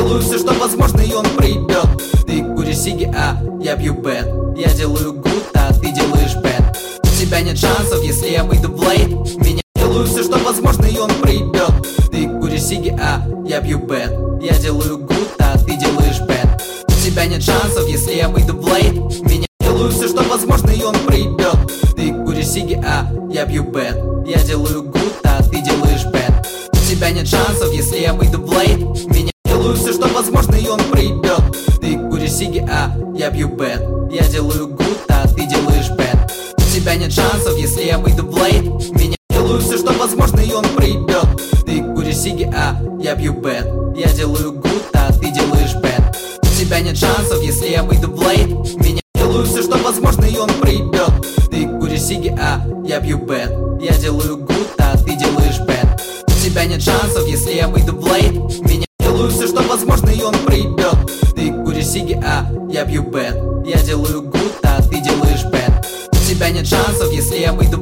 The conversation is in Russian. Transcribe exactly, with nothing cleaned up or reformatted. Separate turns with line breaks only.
делаю все, что возможно, и он придет. Ты куришь сиги, а я пью бэд. Я делаю гуд, а ты делаешь бэд. У тебя нет шансов, если я выйду в лейт. Меня делаю все, что возможно, и он придет. Ты куришь сиги, а я пью бэд. Я делаю гуд, а ты делаешь бэд. У тебя нет шансов, если я выйду в лейт. Меня делаю все, что возможно, и он придет. Ты куришь сиги, а я пью бэд. Я делаю гуд, а ты делаешь бэд. У тебя нет шансов, если я выйду в лейт. Меня делаю все, что возможно, и он придет. Ты куришь сиги, а я пью бэд. Я делаю гуд, а ты делаешь бэд. У тебя нет шансов, если я выйду в лейт. Меня делаю все, что возможно, и он придет. Ты куришь сиги, а я пью бэд. Я делаю гуд, а ты делаешь бэд. У тебя нет шансов, если я выйду в лейт. Меня делаю все, что возможно, и он придет. Ты куришь сиги, а я пью бэд. Я делаю гуд, а ты делаешь бэд. У тебя нет шансов, если я выйду в лейт. Меня делаю все, что возможно, и он придет. Ты куришь сиги, а я пью бэд. Я делаю гуд, а ты делаешь бэд. У тебя нет шансов, если я выйду